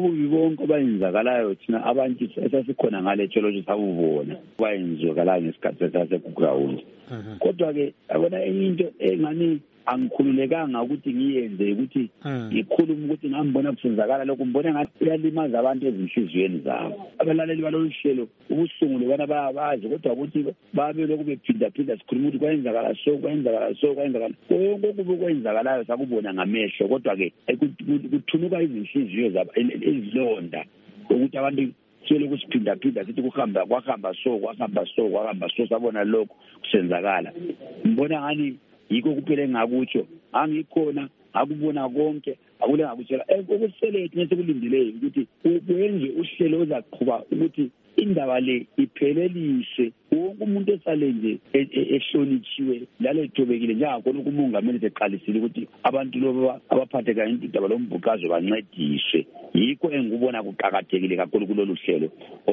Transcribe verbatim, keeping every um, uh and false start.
ububi bonke obayenzakalayo thina abantu esasikhona ngale theology sabubona bayenzakalayo ngesikhathi sasekuground. Kodwa-ke abona enye into engani angikhululekanga ukuthi ngiyenze ukuthi ngikhulume ukuthi ngambona kusenzakala lokho ngibona ngathi uyalimaza abantu ezinhliziyweni zabo. Abalaleli balolu hlelo ubuhlungu bana bayabazi kodwa ukuthi babe lokhu bephinda phinda sikhuluma ukuthi kwenzakala so kwenzakala so kwenzakala konke kubo kwenzakalayo sakubona ngamehlo kodwa-ke kuthunuka izinhliziyo zabo ezilonda ukuthi abantu sele kusiphinda phinda sithi kuhamba kwahamba so kwahamba so kwahamba so sabona lokho kusenzakala. Ngibona ngani yiko kuphela engakutsho angikhona akubona konke akule ngakutshela okuselethu ngesekulindileyo ukuthi kwenze uhlelo ozaqhuba ukuthi indaba le ipheleliswe wonke umuntu esale nje ehlonitshiwe lale ethobekile njengakhona ukumongameli seqalisile ukuthi abantu lobo abaphatheka indaba lombhuqazo bancediswe. Yikho engikubona kuqhakathekile kakhulu kulolu hlelo.